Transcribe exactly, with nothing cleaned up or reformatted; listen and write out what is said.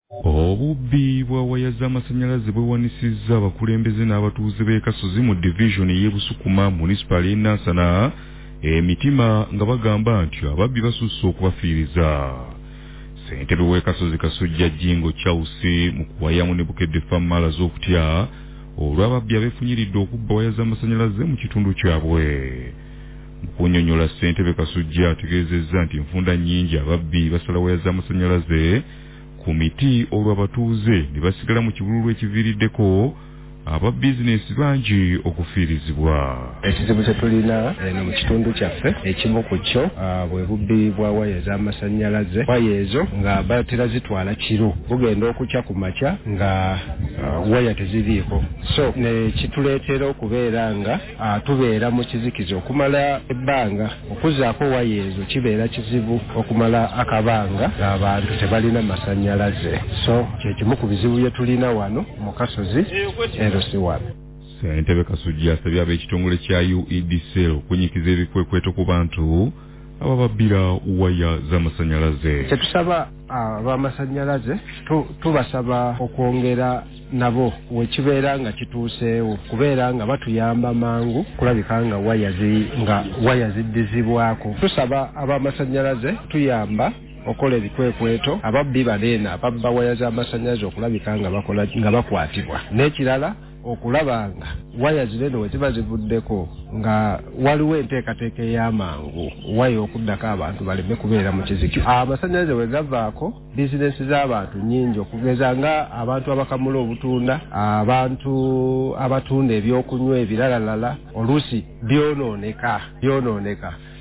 Obubbi bwa waya z'amasannyalaze bwewanisizza abakulembeze n'abatuuze b'e Kasozi mu division y'e Busukuma municipal y'e Nansana emitima nga bagamba nti ababbi basusse okubafiiriza. Ssentebe w'e Kasozi Kasujja Jingo Chausi mu kuwayamu ne Bukedde Famala z'okutya olw'ababbi abeefunyiridde okubba waya z'amasannyalaze mu kitundu kyabwe. Mu kunnyonnyola ssentebe Kasujja ategeezezza nti enfunda nnyingi ababbi basala waya z'amasannyalaze ku miti olw'abatuuze ne basigala mu kibululu ekiviiriddeko aba bizinesi bangi okufiirizibwa. Ekizibu kye tulina eno mu kitundu kyaffe ekimu ku kyo bwe bubbi bwa waya z'amasannyalaze. Waya ezo nga batera zitwala kiro, bugenda okukya ku makya nga uh, waya teziriiko, so ne kituleetera okubeera nga uh, tubeera mu kizikizo okumala ebbanga. Okuzaako waya ezo kibeera kizibu okumala akabanga ng'abantu tebalina masannyalaze, so kye kimu ku bizibu bye tulina wano mu Kasozi ero si wano. Ssentebe Kasujja asabye ab'ekitongole kya U E D C okunyikiza ebikwekweto ku bantu abababbira waya z'amasannyalaze. Kye tusaba ab'amasannyalaze tubasaba okwongera nabo wekibeera nga kituuseewo kubeera nga batuyamba mangu kulabika nga waya zi nga waya ziddizibwako. Tusaba ab'amasannyalaze tuyamba okola ebikwekweto ababbi baleena ababba waya z'amasannyalaze okulabika nga bakola nga bakwatibwa, n'ekirala okulaba nga waya zinene we ziba zivuddeko nga waliwo enteekateeka ey'amangu waya okuddako abantu baleme kubeera mu kiziki. Amasannyalaze we gavaako bizinesi z'abantu nnyingi okugeza nga abantu abakamula obutunda, abantu abatunda ebyokunywa ebiralalala oluusi byonooneka byonooneka